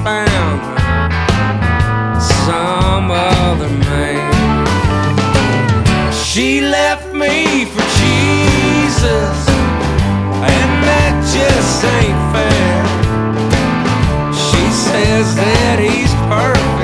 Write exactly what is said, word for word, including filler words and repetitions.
found some other man. She left me for Jesus, and that just ain't fair. She says that he's perfect,